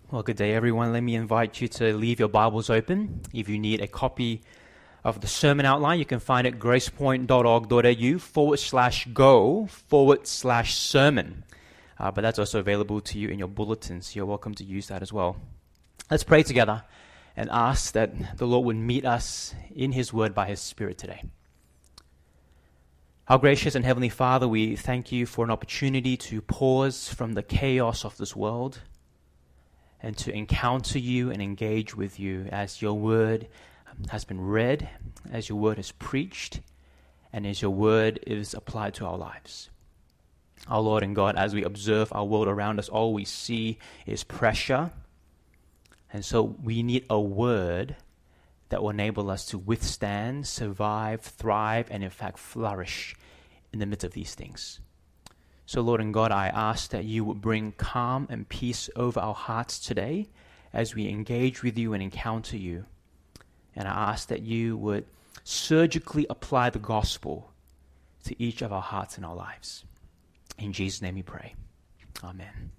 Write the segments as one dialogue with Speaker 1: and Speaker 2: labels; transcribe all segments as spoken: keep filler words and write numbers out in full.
Speaker 1: Well, good day, everyone. Let me invite you to leave your Bibles open. If you need a copy of the sermon outline, you can find it gracepoint.org.au forward slash go forward slash sermon. Uh, but that's also available to you in your bulletins. You're welcome to use that as well. Let's pray together and ask that the Lord would meet us in His Word by His Spirit today. Our gracious and Heavenly Father, we thank you for an opportunity to pause from the chaos of this world and to encounter you and engage with you as your word has been read, as your word is preached, and as your word is applied to our lives. Our Lord and God, as we observe our world around us, all we see is pressure. And so we need a word that will enable us to withstand, survive, thrive, and in fact flourish in the midst of these things. So, Lord and God, I ask that you would bring calm and peace over our hearts today as we engage with you and encounter you. And I ask that you would surgically apply the gospel to each of our hearts and our lives. In Jesus' name we pray. Amen.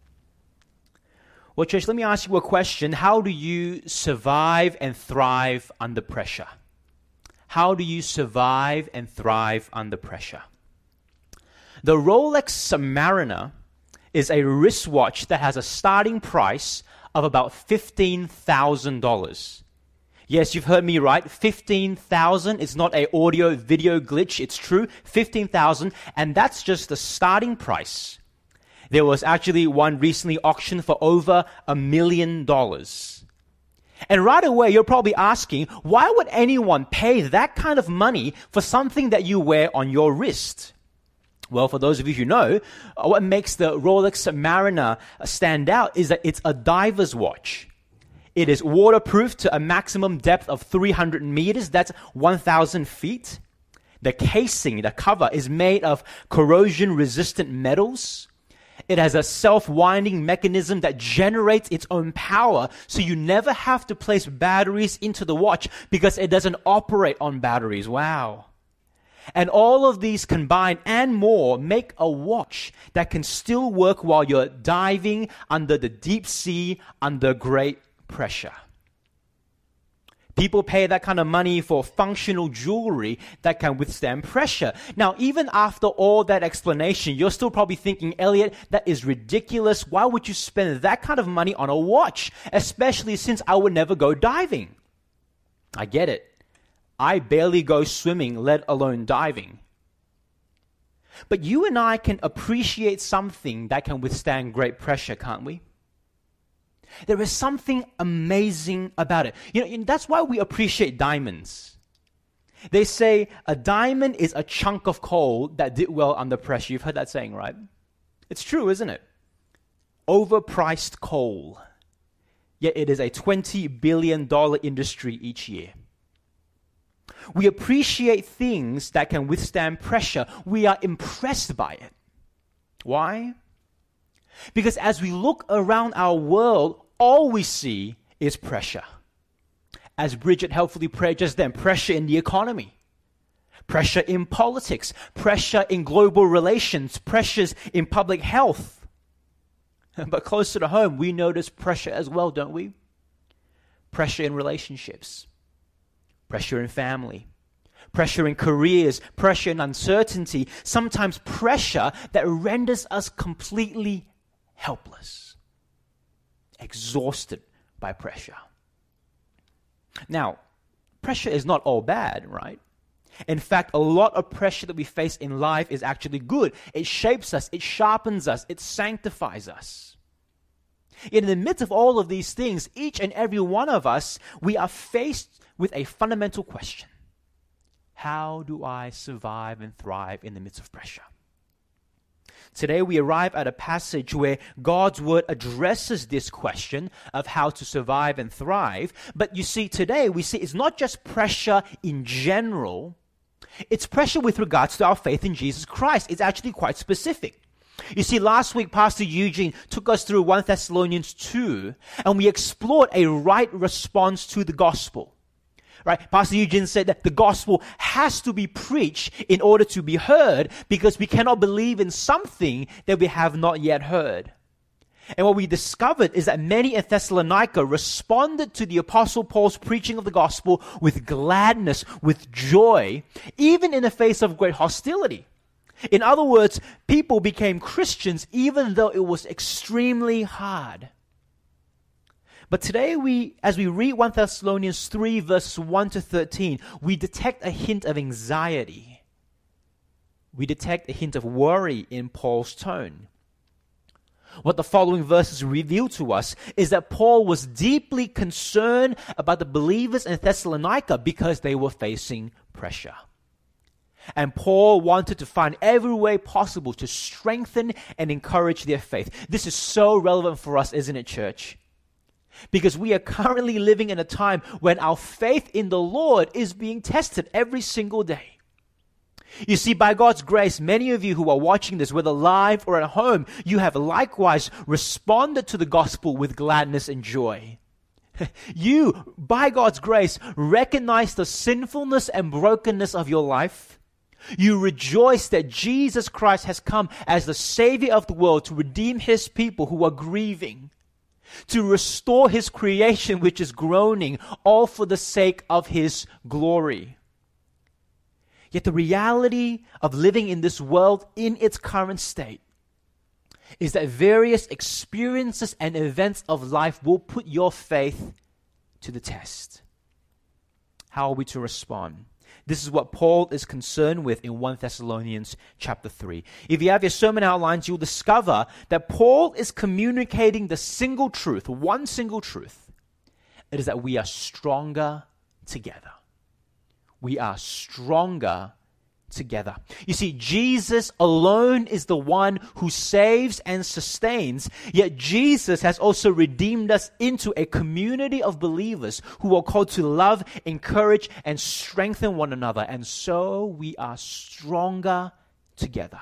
Speaker 1: Well, church, let me ask you a question. How do you survive and thrive under pressure? How do you survive and thrive under pressure? The Rolex Submariner is a wristwatch that has a starting price of about fifteen thousand dollars. Yes, you've heard me right. fifteen thousand dollars. It's not an audio video glitch. It's true. fifteen thousand dollars. And that's just the starting price. There was actually one recently auctioned for over a million dollars. And right away, you're probably asking, why would anyone pay that kind of money for something that you wear on your wrist? Well, for those of you who know, what makes the Rolex Submariner stand out is that it's a diver's watch. It is waterproof to a maximum depth of three hundred meters. That's one thousand feet. The casing, the cover, is made of corrosion-resistant metals. It has a self-winding mechanism that generates its own power, so you never have to place batteries into the watch because it doesn't operate on batteries. Wow. And all of these combined and more make a watch that can still work while you're diving under the deep sea under great pressure. People pay that kind of money for functional jewelry that can withstand pressure. Now, even after all that explanation, you're still probably thinking, Elliot, that is ridiculous. Why would you spend that kind of money on a watch? Especially since I would never go diving. I get it. I barely go swimming, let alone diving. But you and I can appreciate something that can withstand great pressure, can't we? There is something amazing about it. You know, that's why we appreciate diamonds. They say a diamond is a chunk of coal that did well under pressure. You've heard that saying, right? It's true, isn't it? Overpriced coal. Yet it is a twenty billion dollars industry each year. We appreciate things that can withstand pressure. We are impressed by it. Why? Because as we look around our world, all we see is pressure. As Bridget helpfully prayed just then, pressure in the economy, pressure in politics, pressure in global relations, pressures in public health. But closer to home, we notice pressure as well, don't we? Pressure in relationships, pressure in family, pressure in careers, pressure in uncertainty, sometimes pressure that renders us completely helpless, exhausted by pressure. Now, pressure is not all bad, right? In fact, a lot of pressure that we face in life is actually good. It shapes us, it sharpens us, it sanctifies us. Yet in the midst of all of these things, each and every one of us, we are faced with a fundamental question. How do I survive and thrive in the midst of pressure? Today we arrive at a passage where God's word addresses this question of how to survive and thrive. But you see, today we see it's not just pressure in general. It's pressure with regards to our faith in Jesus Christ. It's actually quite specific. You see, last week, Pastor Eugene took us through First Thessalonians two, and we explored a right response to the gospel. Right? Pastor Eugene said that the gospel has to be preached in order to be heard because we cannot believe in something that we have not yet heard. And what we discovered is that many in Thessalonica responded to the Apostle Paul's preaching of the gospel with gladness, with joy, even in the face of great hostility. In other words, people became Christians even though it was extremely hard. But today, we, as we read First Thessalonians three, verses one to thirteen, we detect a hint of anxiety. We detect a hint of worry in Paul's tone. What the following verses reveal to us is that Paul was deeply concerned about the believers in Thessalonica because they were facing pressure. And Paul wanted to find every way possible to strengthen and encourage their faith. This is so relevant for us, isn't it, church? Because we are currently living in a time when our faith in the Lord is being tested every single day. You see, by God's grace, many of you who are watching this, whether live or at home, you have likewise responded to the gospel with gladness and joy. You, by God's grace, recognize the sinfulness and brokenness of your life. You rejoice that Jesus Christ has come as the Savior of the world to redeem His people who are grieving, to restore His creation which is groaning, all for the sake of His glory. Yet the reality of living in this world in its current state is that various experiences and events of life will put your faith to the test. How are we to respond? This is what Paul is concerned with in First Thessalonians chapter three. If you have your sermon outlines, you'll discover that Paul is communicating the single truth, one single truth. It is that we are stronger together. We are stronger together. You see, Jesus alone is the one who saves and sustains, yet Jesus has also redeemed us into a community of believers who are called to love, encourage, and strengthen one another. And so we are stronger together.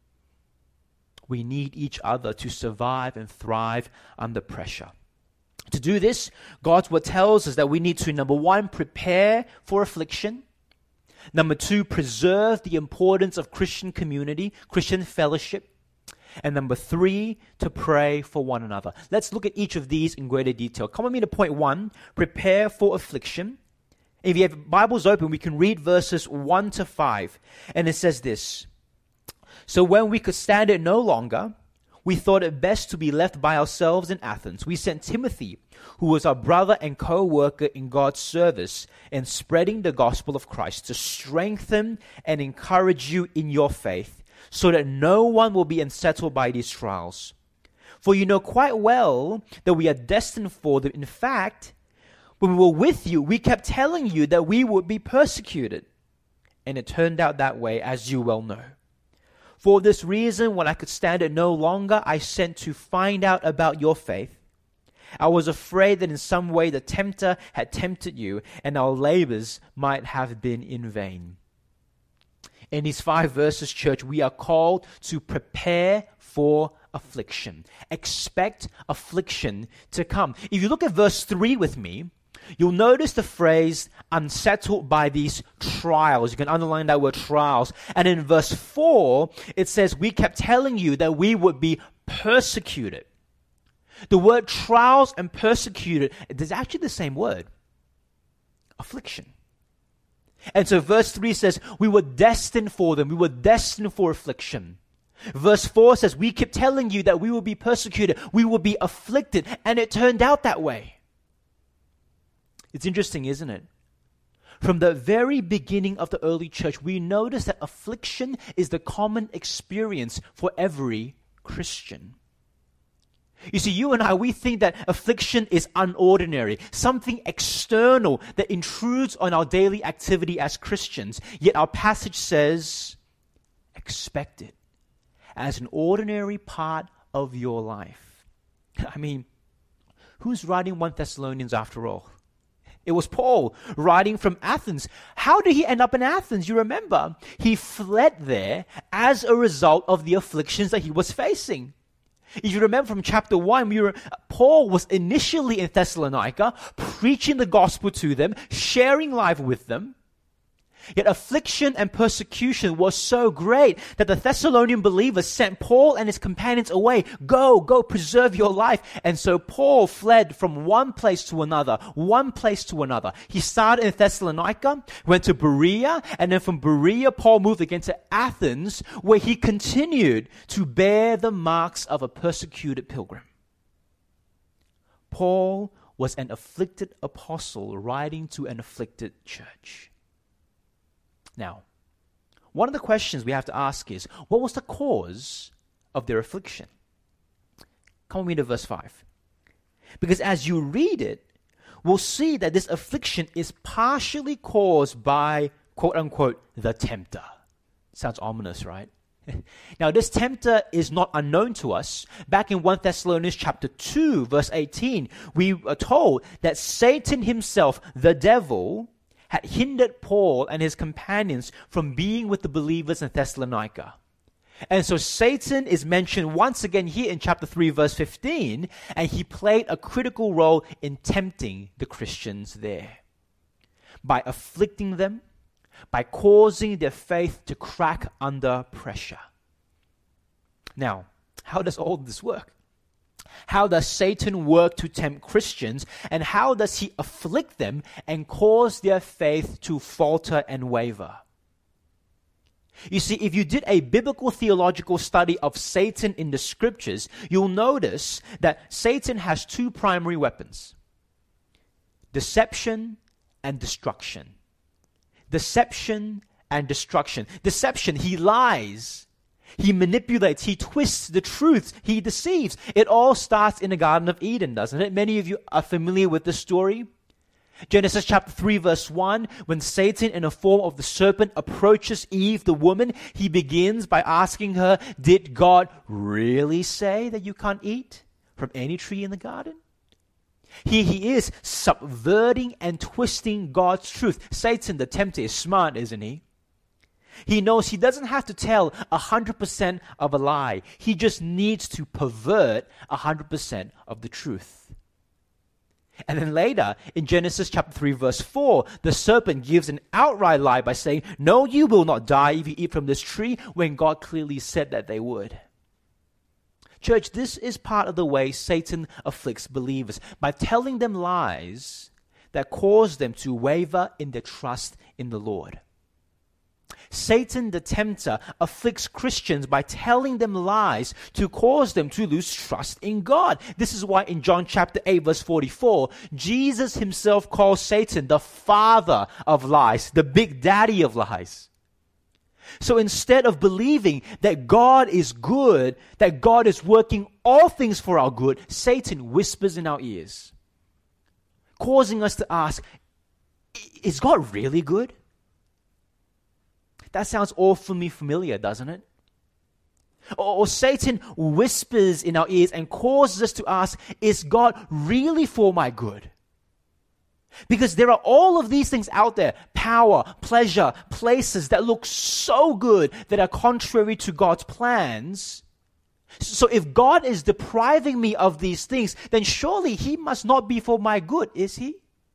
Speaker 1: We need each other to survive and thrive under pressure. To do this, God's word tells us that we need to, number one, prepare for affliction. Number two, preserve the importance of Christian community, Christian fellowship. And number three, to pray for one another. Let's look at each of these in greater detail. Come with me to point one, prepare for affliction. If you have Bibles open, we can read verses one to five. And it says this: So when we could stand it no longer, we thought it best to be left by ourselves in Athens. We sent Timothy, who was our brother and co-worker in God's service in spreading the gospel of Christ, to strengthen and encourage you in your faith, so that no one will be unsettled by these trials. For you know quite well that we are destined for them. In fact, when we were with you, we kept telling you that we would be persecuted. And it turned out that way, as you well know. For this reason, when I could stand it no longer, I sent to find out about your faith. I was afraid that in some way the tempter had tempted you, and our labors might have been in vain. In these five verses, church, we are called to prepare for affliction. Expect affliction to come. If you look at verse three with me, you'll notice the phrase, unsettled by these trials. You can underline that word trials. And in verse four, it says, we kept telling you that we would be persecuted. The word trials and persecuted, it's actually the same word. Affliction. And so verse three says, we were destined for them. We were destined for affliction. Verse four says, we kept telling you that we would be persecuted. We would be afflicted. And it turned out that way. It's interesting, isn't it? From the very beginning of the early church, we notice that affliction is the common experience for every Christian. You see, you and I, we think that affliction is unordinary, something external that intrudes on our daily activity as Christians. Yet our passage says, expect it as an ordinary part of your life. I mean, who's writing First Thessalonians after all? It was Paul writing from Athens. How did he end up in Athens? You remember, he fled there as a result of the afflictions that he was facing. If you remember from chapter one, we were, Paul was initially in Thessalonica, preaching the gospel to them, sharing life with them. Yet affliction and persecution was so great that the Thessalonian believers sent Paul and his companions away. Go, go, preserve your life. And so Paul fled from one place to another, one place to another. He started in Thessalonica, went to Berea, and then from Berea, Paul moved again to Athens, where he continued to bear the marks of a persecuted pilgrim. Paul was an afflicted apostle writing to an afflicted church. Now, one of the questions we have to ask is, what was the cause of their affliction? Come with me to verse five. Because as you read it, we'll see that this affliction is partially caused by, quote unquote, the tempter. Sounds ominous, right? Now, this tempter is not unknown to us. Back in First Thessalonians chapter two, verse eighteen, we are told that Satan himself, the devil, had hindered Paul and his companions from being with the believers in Thessalonica. And so Satan is mentioned once again here in chapter three, verse fifteen, and he played a critical role in tempting the Christians there by afflicting them, by causing their faith to crack under pressure. Now, how does all this work? How does Satan work to tempt Christians, and how does he afflict them and cause their faith to falter and waver? You see, if you did a biblical theological study of Satan in the scriptures, you'll notice that Satan has two primary weapons: deception and destruction. Deception and destruction. Deception, he lies. He manipulates, he twists the truth, he deceives. It all starts in the Garden of Eden, doesn't it? Many of you are familiar with this story. Genesis chapter three, verse one, when Satan in the form of the serpent approaches Eve, the woman, he begins by asking her, did God really say that you can't eat from any tree in the garden? Here he is subverting and twisting God's truth. Satan, the tempter, is smart, isn't he? He knows he doesn't have to tell one hundred percent of a lie. He just needs to pervert one hundred percent of the truth. And then later, in Genesis chapter three, verse four, the serpent gives an outright lie by saying, no, you will not die if you eat from this tree, when God clearly said that they would. Church, this is part of the way Satan afflicts believers, by telling them lies that cause them to waver in their trust in the Lord. Satan, the tempter, afflicts Christians by telling them lies to cause them to lose trust in God. This is why in John chapter eight, verse forty-four, Jesus himself calls Satan the father of lies, the big daddy of lies. So instead of believing that God is good, that God is working all things for our good, Satan whispers in our ears, causing us to ask, is God really good? That sounds awfully familiar, doesn't it? Or, or Satan whispers in our ears and causes us to ask, is God really for my good? Because there are all of these things out there, power, pleasure, places that look so good that are contrary to God's plans. So if God is depriving me of these things, then surely he must not be for my good, is he?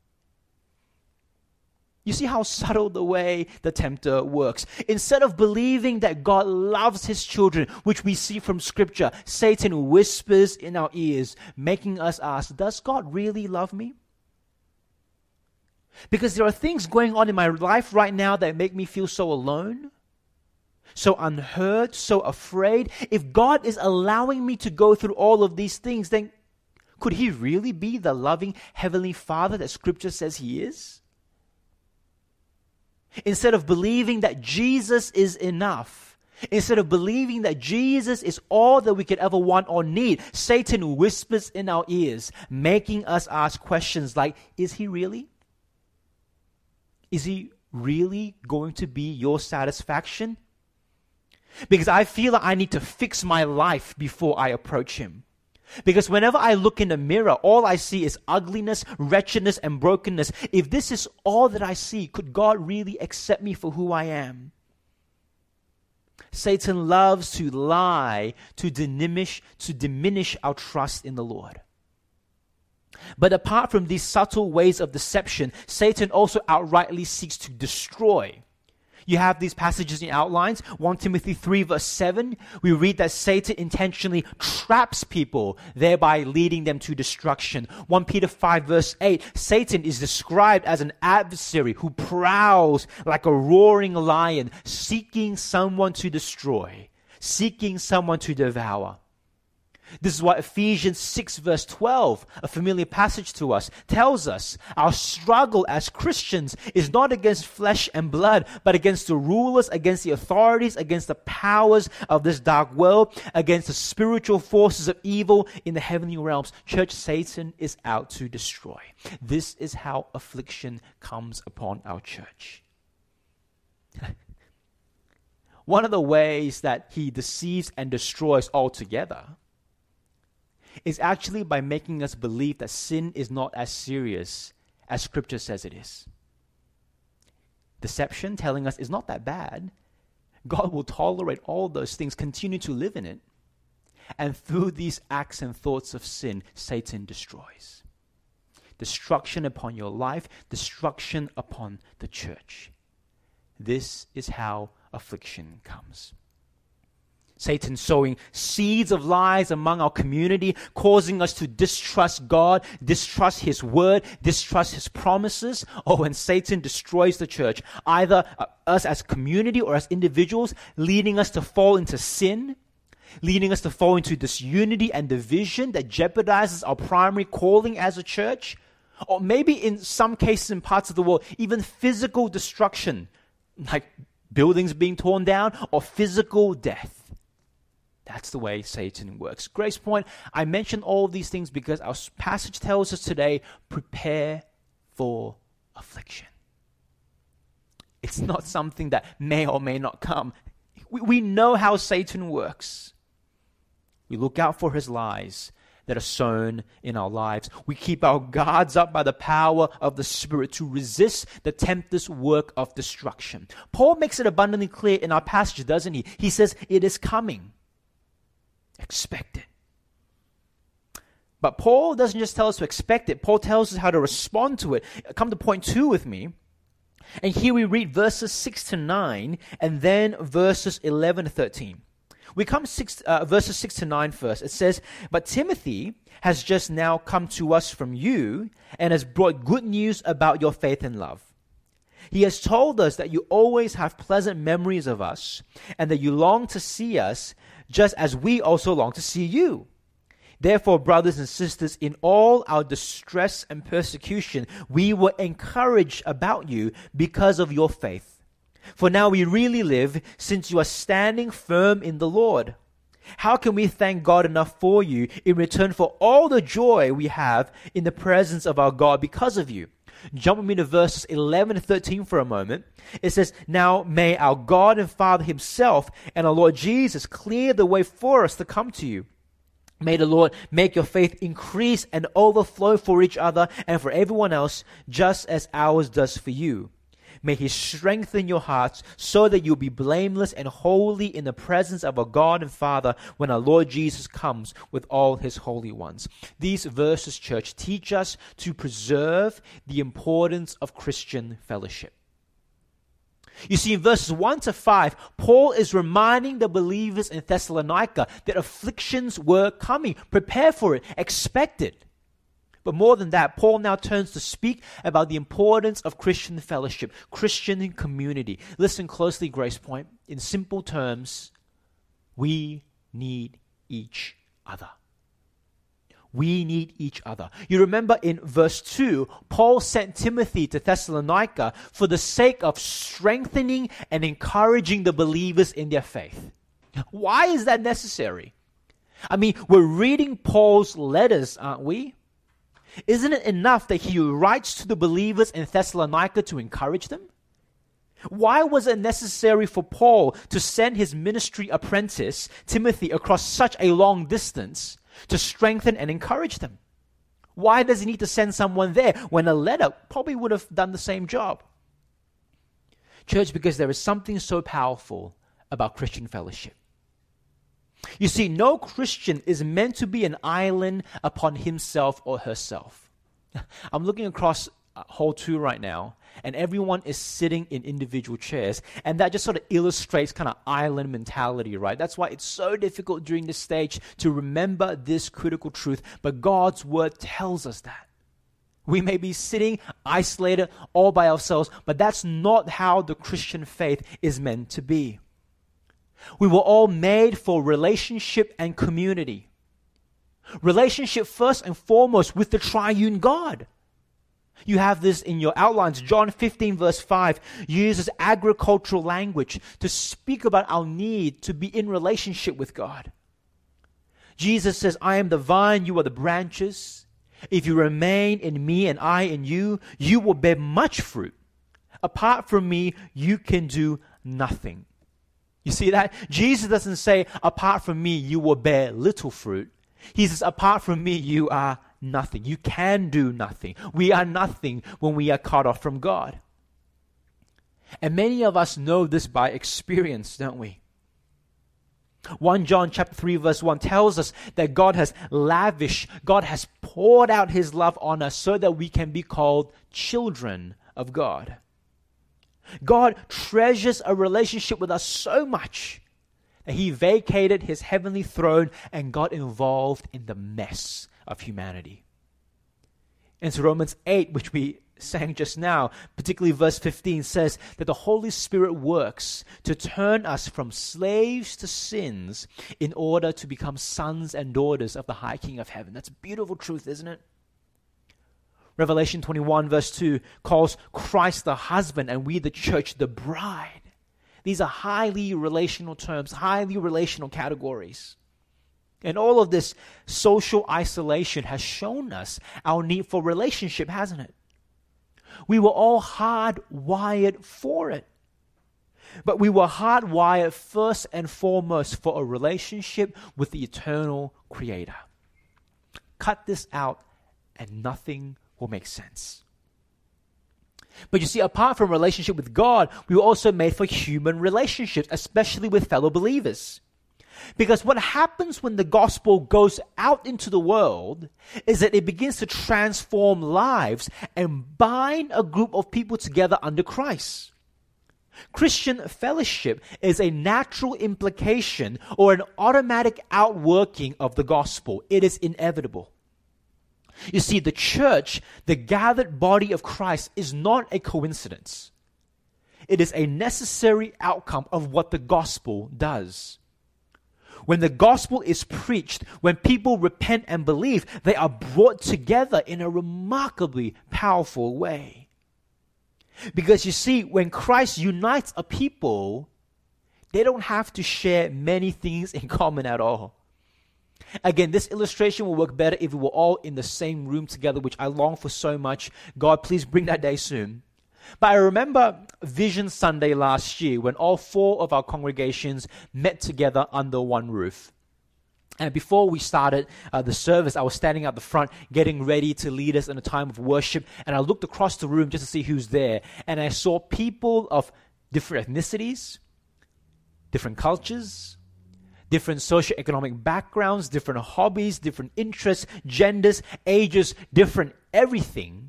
Speaker 1: You see how subtle the way the tempter works. Instead of believing that God loves his children, which we see from Scripture, Satan whispers in our ears, making us ask, does God really love me? Because there are things going on in my life right now that make me feel so alone, so unheard, so afraid. If God is allowing me to go through all of these things, then could he really be the loving Heavenly Father that Scripture says he is? Instead of believing that Jesus is enough, instead of believing that Jesus is all that we could ever want or need, Satan whispers in our ears, making us ask questions like, is he really? Is he really going to be your satisfaction? Because I feel like I need to fix my life before I approach him. Because whenever I look in the mirror, all I see is ugliness, wretchedness, and brokenness. If this is all that I see, could God really accept me for who I am? Satan loves to lie, to diminish, to diminish our trust in the Lord. But apart from these subtle ways of deception, Satan also outrightly seeks to destroy You have these passages in outlines. First Timothy three verse seven, we read that Satan intentionally traps people, thereby leading them to destruction. First Peter five verse eight, Satan is described as an adversary who prowls like a roaring lion, seeking someone to destroy, seeking someone to devour. This is what Ephesians six verse twelve, a familiar passage to us, tells us. Our struggle as Christians is not against flesh and blood, but against the rulers, against the authorities, against the powers of this dark world, against the spiritual forces of evil in the heavenly realms. Church, Satan is out to destroy. This is how affliction comes upon our church. One of the ways that he deceives and destroys altogether is actually by making us believe that sin is not as serious as Scripture says it is. Deception telling us it's not that bad. God will tolerate all those things, continue to live in it. And through these acts and thoughts of sin, Satan destroys. Destruction upon your life, destruction upon the church. This is how affliction comes. Satan sowing seeds of lies among our community, causing us to distrust God, distrust His word, distrust His promises. Oh, and Satan destroys the church, either uh, us as community or as individuals, leading us to fall into sin, leading us to fall into disunity and division that jeopardizes our primary calling as a church. Or maybe in some cases in parts of the world, even physical destruction, like buildings being torn down or physical death. That's the way Satan works. Grace Point, I mention all of these things because our passage tells us today, prepare for affliction. It's not something that may or may not come. We, we know how Satan works. We look out for his lies that are sown in our lives. We keep our guards up by the power of the Spirit to resist the tempter's work of destruction. Paul makes it abundantly clear in our passage, doesn't he? He says, it is coming. Expect it. But Paul doesn't just tell us to expect it. Paul tells us how to respond to it. Come to point two with me. And here we read verses six to nine and then verses eleven to thirteen. We come six, uh, verses six to nine first. It says, but Timothy has just now come to us from you and has brought good news about your faith and love. He has told us that you always have pleasant memories of us and that you long to see us just as we also long to see you. Therefore, brothers and sisters, in all our distress and persecution, we were encouraged about you because of your faith. For now we really live, since you are standing firm in the Lord. How can we thank God enough for you in return for all the joy we have in the presence of our God because of you? Jump with me to verses eleven to thirteen for a moment. It says, now may our God and Father Himself and our Lord Jesus clear the way for us to come to you. May the Lord make your faith increase and overflow for each other and for everyone else, just as ours does for you. May He strengthen your hearts so that you'll be blameless and holy in the presence of our God and Father when our Lord Jesus comes with all His holy ones. These verses, church, teach us to preserve the importance of Christian fellowship. You see, in verses one to five, Paul is reminding the believers in Thessalonica that afflictions were coming. Prepare for it. Expect it. But more than that, Paul now turns to speak about the importance of Christian fellowship, Christian community. Listen closely, Grace Point. In simple terms, we need each other. We need each other. You remember in verse two, Paul sent Timothy to Thessalonica for the sake of strengthening and encouraging the believers in their faith. Why is that necessary? I mean, we're reading Paul's letters, aren't we? Isn't it enough that he writes to the believers in Thessalonica to encourage them? Why was it necessary for Paul to send his ministry apprentice, Timothy, across such a long distance to strengthen and encourage them? Why does he need to send someone there when a letter probably would have done the same job? Church, because there is something so powerful about Christian fellowship. You see, no Christian is meant to be an island upon himself or herself. I'm looking across hall two right now, and everyone is sitting in individual chairs, and that just sort of illustrates kind of island mentality, right? That's why it's so difficult during this stage to remember this critical truth, but God's word tells us that. We may be sitting isolated all by ourselves, but that's not how the Christian faith is meant to be. We were all made for relationship and community. Relationship first and foremost with the triune God. You have this in your outlines. John fifteen verse five uses agricultural language to speak about our need to be in relationship with God. Jesus says, I am the vine, you are the branches. If you remain in me and I in you, you will bear much fruit. Apart from me, you can do nothing. You see that? Jesus doesn't say, apart from me, you will bear little fruit. He says, apart from me, you are nothing. You can do nothing. We are nothing when we are cut off from God. And many of us know this by experience, don't we? First John chapter three verse one tells us that God has lavished, God has poured out His love on us so that we can be called children of God. God treasures a relationship with us so much that He vacated His heavenly throne and got involved in the mess of humanity. And so Romans eight, which we sang just now, particularly verse fifteen, says that the Holy Spirit works to turn us from slaves to sins in order to become sons and daughters of the High King of Heaven. That's a beautiful truth, isn't it? Revelation twenty-one verse two calls Christ the husband and we the church the bride. These are highly relational terms, highly relational categories. And all of this social isolation has shown us our need for relationship, hasn't it? We were all hardwired for it. But we were hardwired first and foremost for a relationship with the eternal Creator. Cut this out and nothing will make sense. But you see, apart from relationship with God, we were also made for human relationships, especially with fellow believers. Because what happens when the gospel goes out into the world is that it begins to transform lives and bind a group of people together under Christ. Christian fellowship is a natural implication or an automatic outworking of the gospel. It is inevitable. You see, the church, the gathered body of Christ, is not a coincidence. It is a necessary outcome of what the gospel does. When the gospel is preached, when people repent and believe, they are brought together in a remarkably powerful way. Because you see, when Christ unites a people, they don't have to share many things in common at all. Again, this illustration will work better if we were all in the same room together, which I long for so much. God, please bring that day soon. But I remember Vision Sunday last year when all four of our congregations met together under one roof. And before we started uh, the service, I was standing out the front getting ready to lead us in a time of worship. And I looked across the room just to see who's there. And I saw people of different ethnicities, different cultures, different socioeconomic backgrounds, different hobbies, different interests, genders, ages, different everything.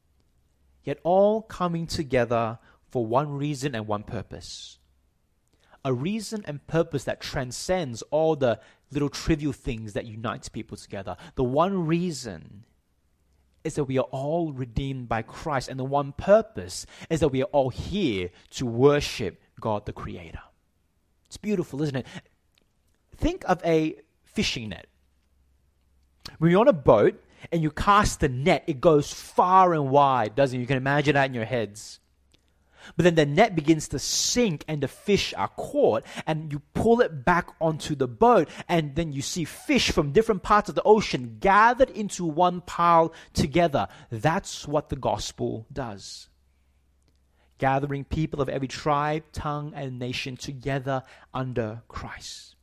Speaker 1: Yet all coming together for one reason and one purpose. A reason and purpose that transcends all the little trivial things that unites people together. The one reason is that we are all redeemed by Christ, and the one purpose is that we are all here to worship God the Creator. It's beautiful, isn't it? Think of a fishing net. When you're on a boat and you cast the net, it goes far and wide, doesn't it? You can imagine that in your heads. But then the net begins to sink and the fish are caught, and you pull it back onto the boat, and then you see fish from different parts of the ocean gathered into one pile together. That's what the gospel does. Gathering people of every tribe, tongue, and nation together under Christ.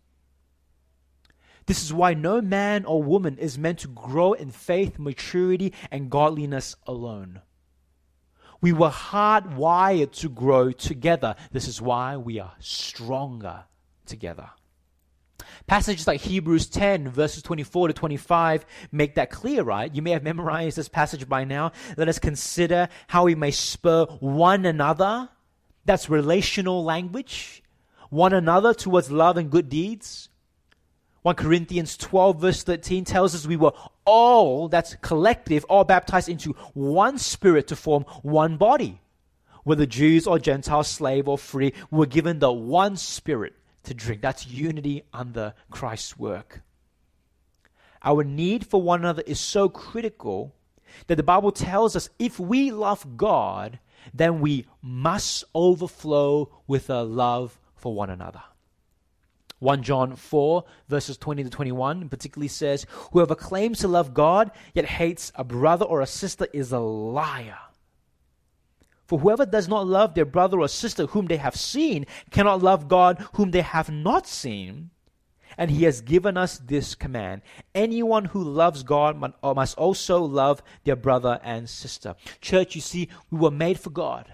Speaker 1: This is why no man or woman is meant to grow in faith, maturity, and godliness alone. We were hardwired to grow together. This is why we are stronger together. Passages like Hebrews ten, verses twenty-four to twenty-five make that clear, right? You may have memorized this passage by now. Let us consider how we may spur one another, that's relational language, one another towards love and good deeds. First Corinthians twelve, verse thirteen tells us we were all, that's collective, all baptized into one spirit to form one body. Whether Jews or Gentiles, slave or free, we were given the one spirit to drink. That's unity under Christ's work. Our need for one another is so critical that the Bible tells us if we love God, then we must overflow with a love for one another. First John four, verses twenty to twenty-one, particularly says, whoever claims to love God, yet hates a brother or a sister is a liar. For whoever does not love their brother or sister whom they have seen cannot love God whom they have not seen. And he has given us this command. Anyone who loves God must also love their brother and sister. Church, you see, we were made for God.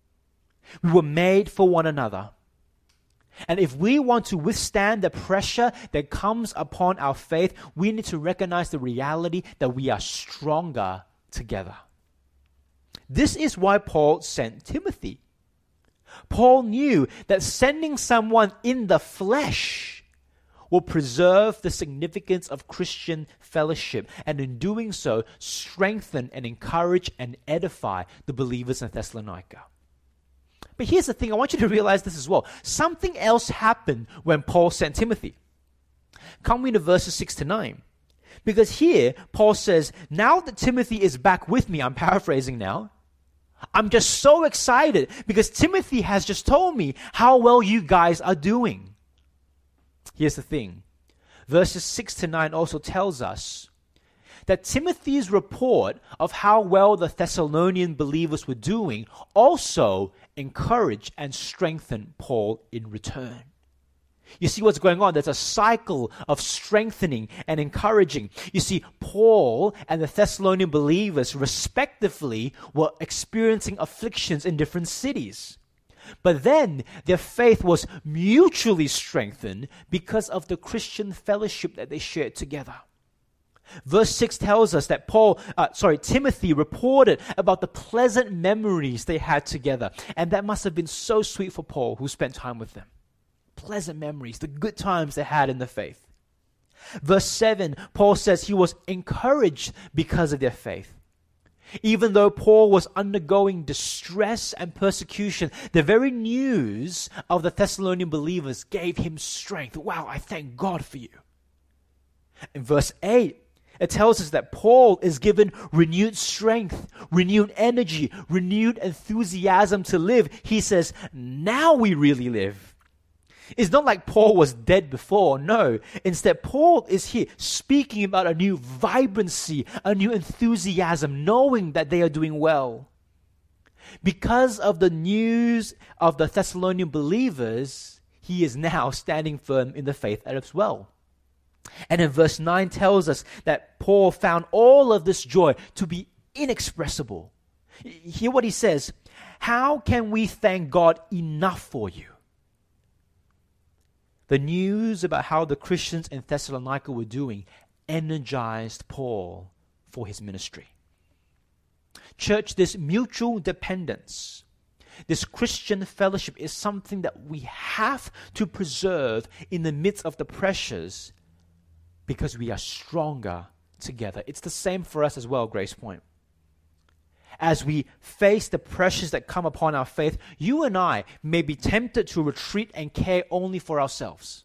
Speaker 1: We were made for one another. And if we want to withstand the pressure that comes upon our faith, we need to recognize the reality that we are stronger together. This is why Paul sent Timothy. Paul knew that sending someone in the flesh will preserve the significance of Christian fellowship, and in doing so, strengthen and encourage and edify the believers in Thessalonica. But here's the thing, I want you to realize this as well. Something else happened when Paul sent Timothy. Come into verses six to nine. Because here, Paul says, now that Timothy is back with me, I'm paraphrasing now, I'm just so excited because Timothy has just told me how well you guys are doing. Here's the thing. Verses six to nine also tells us that Timothy's report of how well the Thessalonian believers were doing also encouraged and strengthened Paul in return. You see what's going on? There's a cycle of strengthening and encouraging. You see, Paul and the Thessalonian believers respectively were experiencing afflictions in different cities. But then their faith was mutually strengthened because of the Christian fellowship that they shared together. Verse six tells us that Paul, uh, sorry, Timothy reported about the pleasant memories they had together. And that must have been so sweet for Paul, who spent time with them. Pleasant memories, the good times they had in the faith. Verse seven, Paul says he was encouraged because of their faith. Even though Paul was undergoing distress and persecution, the very news of the Thessalonian believers gave him strength. Wow, I thank God for you. In verse eight, it tells us that Paul is given renewed strength, renewed energy, renewed enthusiasm to live. He says, now we really live. It's not like Paul was dead before. No. Instead, Paul is here speaking about a new vibrancy, a new enthusiasm, knowing that they are doing well. Because of the news of the Thessalonian believers, he is now standing firm in the faith as well. And in verse nine tells us that Paul found all of this joy to be inexpressible. Hear what he says. How can we thank God enough for you? The news about how the Christians in Thessalonica were doing energized Paul for his ministry. Church, this mutual dependence, this Christian fellowship is something that we have to preserve in the midst of the pressures because we are stronger together. It's the same for us as well, Grace Point. As we face the pressures that come upon our faith, you and I may be tempted to retreat and care only for ourselves.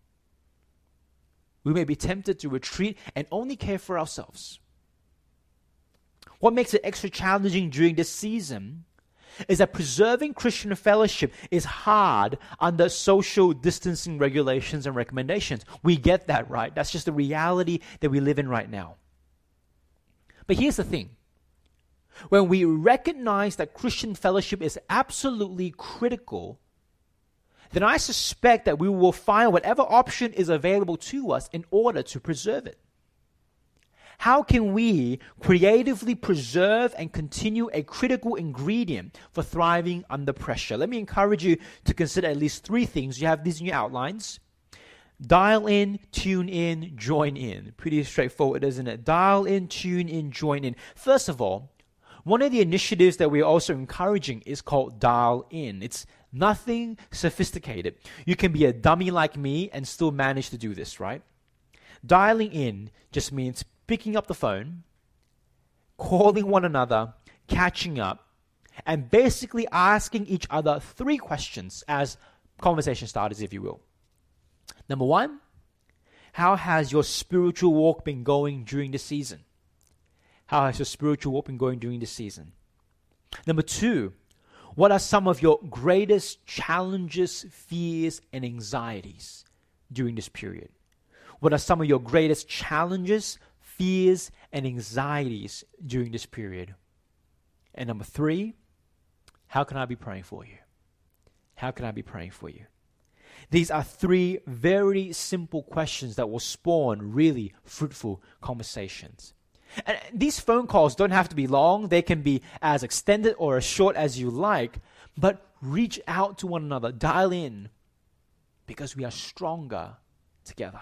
Speaker 1: We may be tempted to retreat and only care for ourselves. What makes it extra challenging during this season is that preserving Christian fellowship is hard under social distancing regulations and recommendations. We get that, right? That's just the reality that we live in right now. But here's the thing. When we recognize that Christian fellowship is absolutely critical, then I suspect that we will find whatever option is available to us in order to preserve it. How can we creatively preserve and continue a critical ingredient for thriving under pressure? Let me encourage you to consider at least three things. You have these in your outlines. Dial in, tune in, join in. Pretty straightforward, isn't it? Dial in, tune in, join in. First of all, one of the initiatives that we're also encouraging is called Dial In. It's nothing sophisticated. You can be a dummy like me and still manage to do this, right? Dialing in just means picking up the phone, calling one another, catching up, and basically asking each other three questions as conversation starters, if you will. Number one, how has your spiritual walk been going during the season? How has your spiritual walk been going during the season? Number two, what are some of your greatest challenges, fears, and anxieties during this period? What are some of your greatest challenges, fears, and anxieties during this period? And number three, how can I be praying for you? How can I be praying for you? These are three very simple questions that will spawn really fruitful conversations. And these phone calls don't have to be long. They can be as extended or as short as you like. But reach out to one another. Dial in. Because we are stronger together.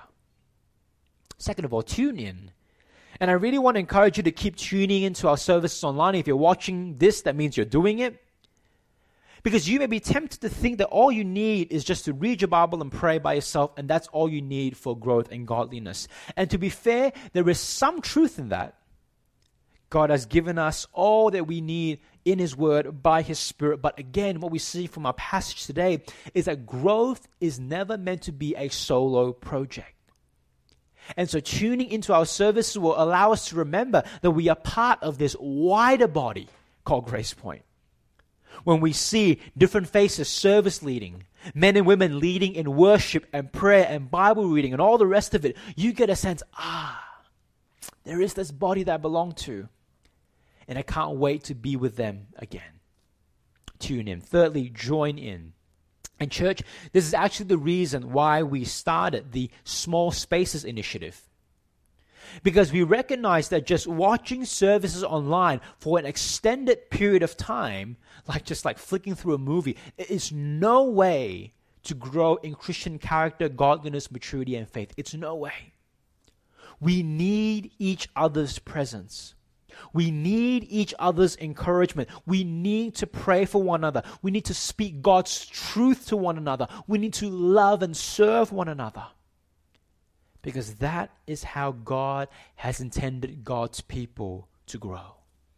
Speaker 1: Second of all, tune in. And I really want to encourage you to keep tuning into our services online. If you're watching this, that means you're doing it. Because you may be tempted to think that all you need is just to read your Bible and pray by yourself, and that's all you need for growth and godliness. And to be fair, there is some truth in that. God has given us all that we need in His Word by His Spirit. But again, what we see from our passage today is that growth is never meant to be a solo project. And so tuning into our services will allow us to remember that we are part of this wider body called Grace Point. When we see different faces service leading, men and women leading in worship and prayer and Bible reading and all the rest of it, you get a sense, ah, there is this body that I belong to. And I can't wait to be with them again. Tune in. Thirdly, join in. And church, this is actually the reason why we started the Small Spaces initiative. Because we recognize that just watching services online for an extended period of time, like just like flicking through a movie, is no way to grow in Christian character, godliness, maturity, and faith. It's no way. We need each other's presence. We need each other's encouragement. We need to pray for one another. We need to speak God's truth to one another. We need to love and serve one another. Because that is how God has intended God's people to grow.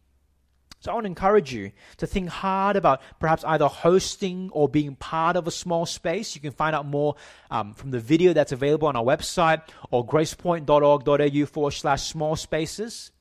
Speaker 1: So I want to encourage you to think hard about perhaps either hosting or being part of a small space. You can find out more um, from the video that's available on our website or gracepoint.org.au forward slash small spaces.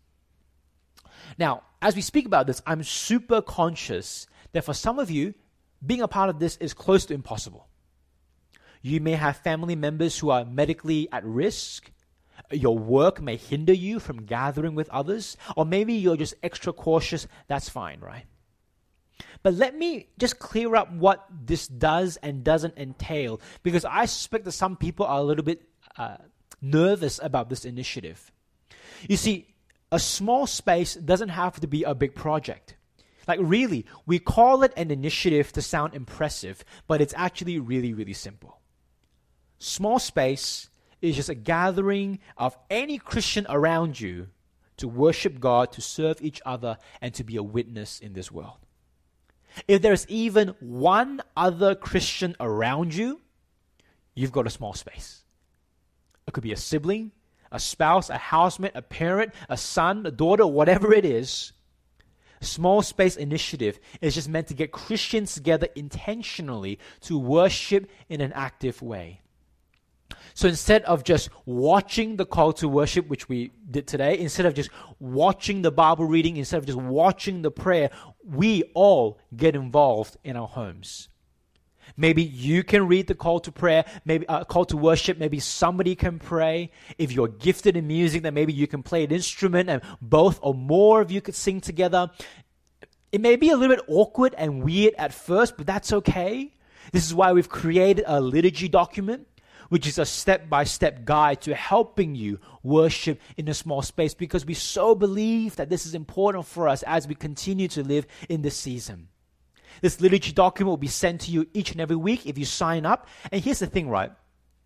Speaker 1: Now, as we speak about this, I'm super conscious that for some of you, being a part of this is close to impossible. You may have family members who are medically at risk. Your work may hinder you from gathering with others. Or maybe you're just extra cautious. That's fine, right? But let me just clear up what this does and doesn't entail. Because I suspect that some people are a little bit uh, nervous about this initiative. You see, a small space doesn't have to be a big project. Like really, we call it an initiative to sound impressive, but it's actually really, really simple. Small space is just a gathering of any Christian around you to worship God, to serve each other, and to be a witness in this world. If there's even one other Christian around you, you've got a small space. It could be a sibling, a spouse, a housemate, a parent, a son, a daughter, whatever it is. Small Space Initiative is just meant to get Christians together intentionally to worship in an active way. So instead of just watching the call to worship, which we did today, instead of just watching the Bible reading, instead of just watching the prayer, we all get involved in our homes. Maybe you can read the call to prayer, maybe a uh, call to worship, maybe somebody can pray. If you're gifted in music, then maybe you can play an instrument and both or more of you could sing together. It may be a little bit awkward and weird at first, but that's okay. This is why we've created a liturgy document, which is a step-by-step guide to helping you worship in a small space, because we so believe that this is important for us as we continue to live in this season. This liturgy document will be sent to you each and every week if you sign up. And here's the thing, right?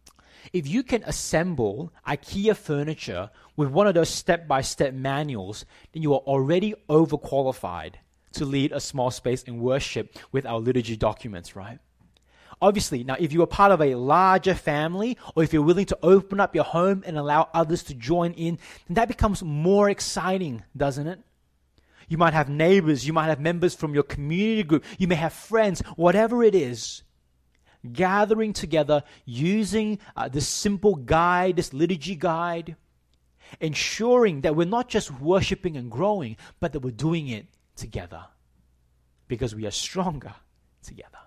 Speaker 1: If you can assemble IKEA furniture with one of those step-by-step manuals, then you are already overqualified to lead a small space in worship with our liturgy documents, right? Obviously, now if you are part of a larger family, or if you're willing to open up your home and allow others to join in, then that becomes more exciting, doesn't it? You might have neighbors, you might have members from your community group, you may have friends, whatever it is, gathering together, using uh, this simple guide, this liturgy guide, ensuring that we're not just worshiping and growing, but that we're doing it together, because we are stronger together.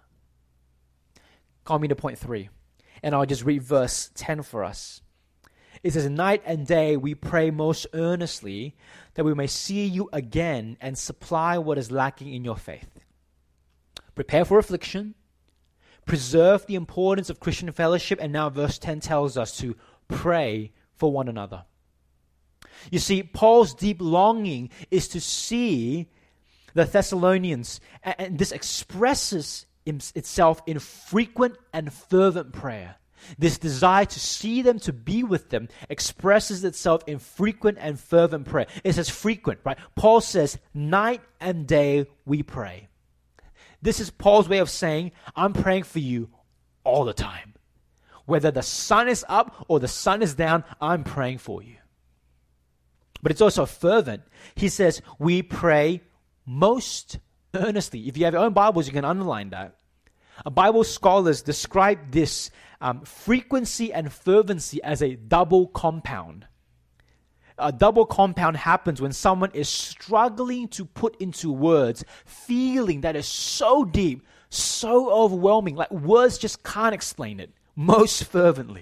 Speaker 1: Call me to point three, and I'll just read verse ten for us. It says, night and day we pray most earnestly that we may see you again and supply what is lacking in your faith. Prepare for affliction, preserve the importance of Christian fellowship, and now verse ten tells us to pray for one another. You see, Paul's deep longing is to see the Thessalonians, and this expresses itself in frequent and fervent prayer. This desire to see them, to be with them, expresses itself in frequent and fervent prayer. It says frequent, right? Paul says, night and day we pray. This is Paul's way of saying, I'm praying for you all the time. Whether the sun is up or the sun is down, I'm praying for you. But it's also fervent. He says, we pray most earnestly. If you have your own Bibles, you can underline that. Uh, Bible scholars describe this um, frequency and fervency as a double compound. A double compound happens when someone is struggling to put into words feeling that is so deep, so overwhelming, like words just can't explain it, most fervently.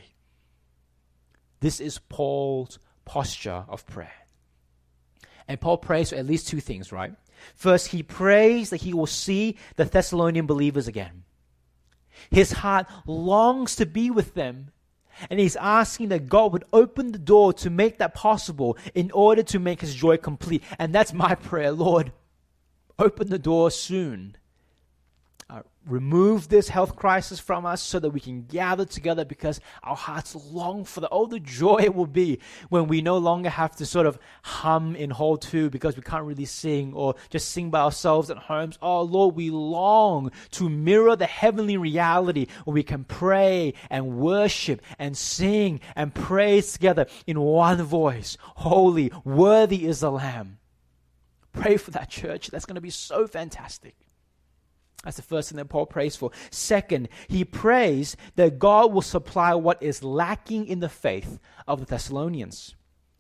Speaker 1: This is Paul's posture of prayer. And Paul prays for at least two things, right? First, he prays that he will see the Thessalonian believers again. His heart longs to be with them, and he's asking that God would open the door to make that possible in order to make his joy complete. And that's my prayer, Lord. Open the door soon. Uh, remove this health crisis from us so that we can gather together, because our hearts long for the, oh, the joy it will be when we no longer have to sort of hum in hall two because we can't really sing, or just sing by ourselves at homes. Oh, Lord, we long to mirror the heavenly reality where we can pray and worship and sing and praise together in one voice. Holy, worthy is the Lamb. Pray for that, church. That's going to be so fantastic. That's the first thing that Paul prays for. Second, he prays that God will supply what is lacking in the faith of the Thessalonians.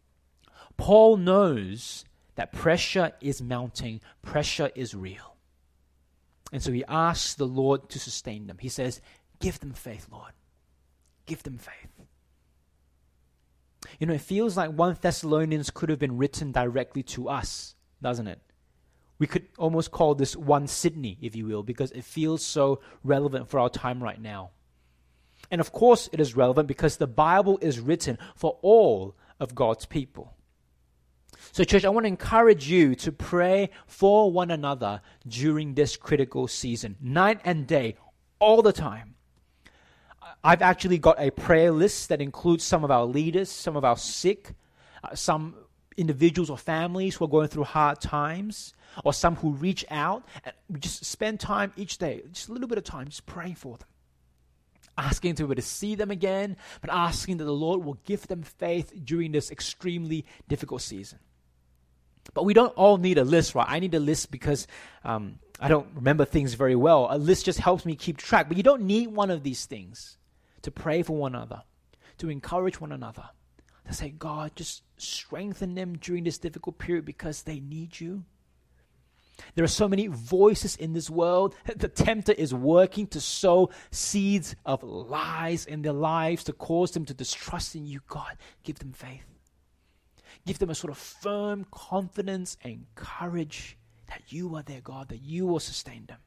Speaker 1: Paul knows that pressure is mounting, pressure is real. And so he asks the Lord to sustain them. He says, give them faith, Lord. Give them faith. You know, it feels like First Thessalonians could have been written directly to us, doesn't it? We could almost call this First Sydney, if you will, because it feels so relevant for our time right now. And of course it is relevant because the Bible is written for all of God's people. So church, I want to encourage you to pray for one another during this critical season, night and day, all the time. I've actually got a prayer list that includes some of our leaders, some of our sick, uh, some individuals or families who are going through hard times, or some who reach out, and we just spend time each day, just a little bit of time, just praying for them. Asking to be able to see them again, but asking that the Lord will give them faith during this extremely difficult season. But we don't all need a list, right? I need a list because um, I don't remember things very well. A list just helps me keep track. But you don't need one of these things to pray for one another, to encourage one another, to say, God, just strengthen them during this difficult period because they need you. There are so many voices in this world. The tempter is working to sow seeds of lies in their lives to cause them to distrust in you. God, give them faith. Give them a sort of firm confidence and courage that you are their God, that you will sustain them.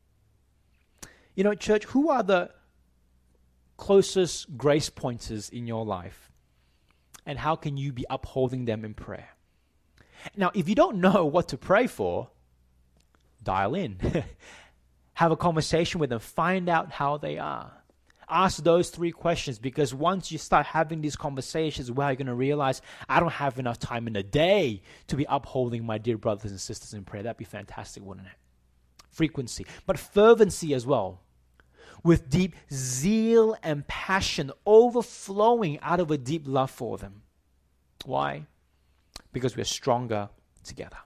Speaker 1: You know, church, who are the closest grace pointers in your life? And how can you be upholding them in prayer? Now, if you don't know what to pray for, dial in. Have a conversation with them. Find out how they are. Ask those three questions, because once you start having these conversations, well, you're going to realize I don't have enough time in a day to be upholding my dear brothers and sisters in prayer. That'd be fantastic, wouldn't it? Frequency, but fervency as well, with deep zeal and passion overflowing out of a deep love for them. Why? Because we're stronger together.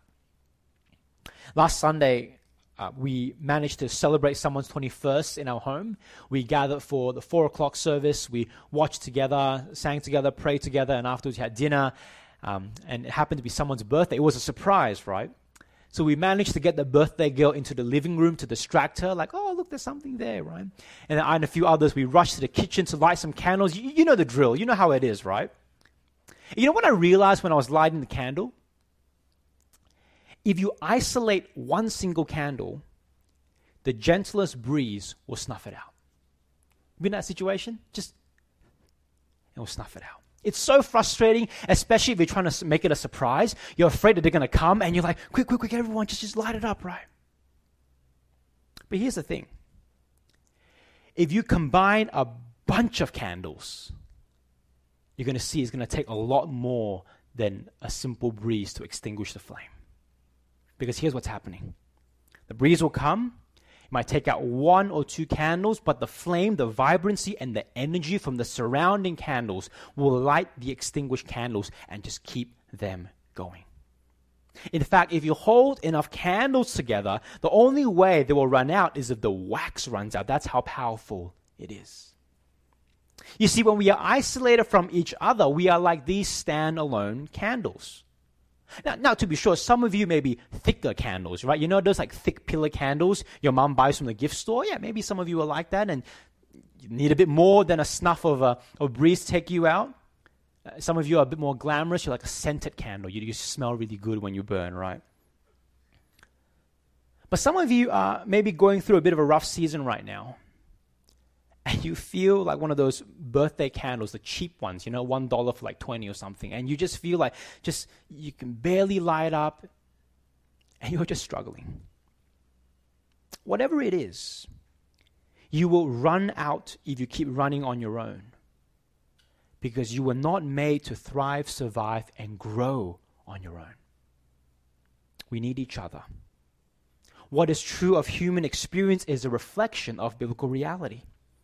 Speaker 1: Last Sunday, Uh, we managed to celebrate someone's twenty-first in our home. We gathered for the four o'clock service. We watched together, sang together, prayed together, and afterwards we had dinner. Um, and it happened to be someone's birthday. It was a surprise, right? So we managed to get the birthday girl into the living room to distract her, like, oh, look, there's something there, right? And then I and a few others, we rushed to the kitchen to light some candles. You, you know the drill. You know how it is, right? You know what I realized when I was lighting the candle? If you isolate one single candle, the gentlest breeze will snuff it out. Been in that situation? Just, it will snuff it out. It's so frustrating, especially if you're trying to make it a surprise. You're afraid that they're going to come, and you're like, quick, quick, quick, everyone, just, just light it up, right? But here's the thing. If you combine a bunch of candles, you're going to see it's going to take a lot more than a simple breeze to extinguish the flame. Because here's what's happening. The breeze will come. It might take out one or two candles, but the flame, the vibrancy, and the energy from the surrounding candles will light the extinguished candles and just keep them going. In fact, if you hold enough candles together, the only way they will run out is if the wax runs out. That's how powerful it is. You see, when we are isolated from each other, we are like these standalone candles. Now, now, to be sure, some of you may be thicker candles, right? You know those like thick pillar candles your mom buys from the gift store? Yeah, maybe some of you are like that, and you need a bit more than a snuff of a, a breeze to take you out. Uh, some of you are a bit more glamorous. You're like a scented candle. You, you smell really good when you burn, right? But some of you are maybe going through a bit of a rough season right now. And you feel like one of those birthday candles, the cheap ones, you know, one dollar for like twenty or something. And you just feel like just you can barely light up and you're just struggling. Whatever it is, you will run out if you keep running on your own. Because you were not made to thrive, survive, and grow on your own. We need each other. What is true of human experience is a reflection of biblical reality.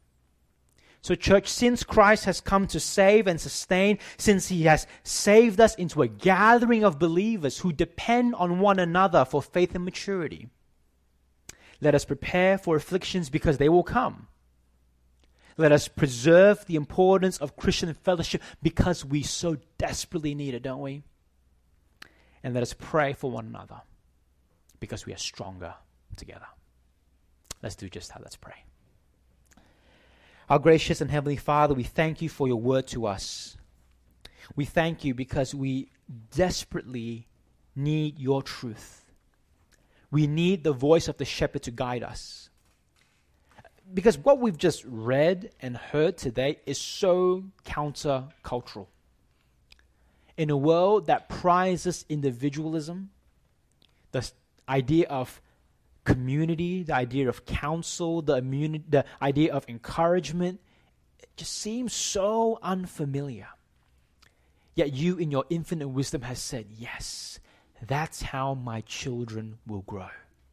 Speaker 1: So church, since Christ has come to save and sustain, since he has saved us into a gathering of believers who depend on one another for faith and maturity, let us prepare for afflictions because they will come. Let us preserve the importance of Christian fellowship because we so desperately need it, don't we? And let us pray for one another because we are stronger together. Let's do just that. Let's pray. Our gracious and heavenly Father, we thank you for your word to us. We thank you because we desperately need your truth. We need the voice of the shepherd to guide us. Because what we've just read and heard today is so countercultural. In a world that prizes individualism, the idea of community, the idea of counsel, the, immuni- the idea of encouragement, it just seems so unfamiliar. Yet you in your infinite wisdom has said, yes, that's how my children will grow.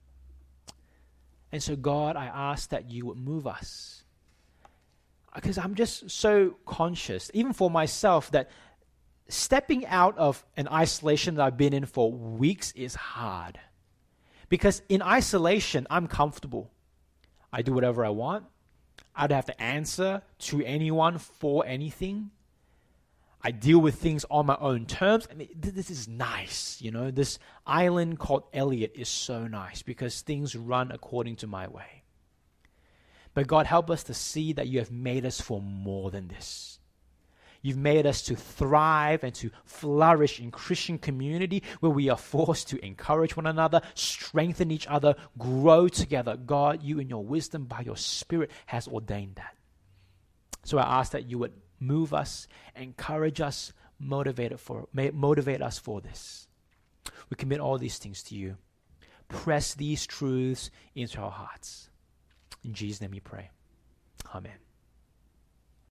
Speaker 1: And so God, I ask that you would move us. Because I'm just so conscious, even for myself, that stepping out of an isolation that I've been in for weeks is hard. Because in isolation, I'm comfortable. I do whatever I want. I don't have to answer to anyone for anything. I deal with things on my own terms. I mean, this is nice, you know. This island called Elliot is so nice because things run according to my way. But God, help us to see that you have made us for more than this. You've made us to thrive and to flourish in Christian community where we are forced to encourage one another, strengthen each other, grow together. God, you in your wisdom by your Spirit has ordained that. So I ask that you would move us, encourage us, motivate, it for, motivate us for this. We commit all these things to you. Press these truths into our hearts. In Jesus' name we pray. Amen.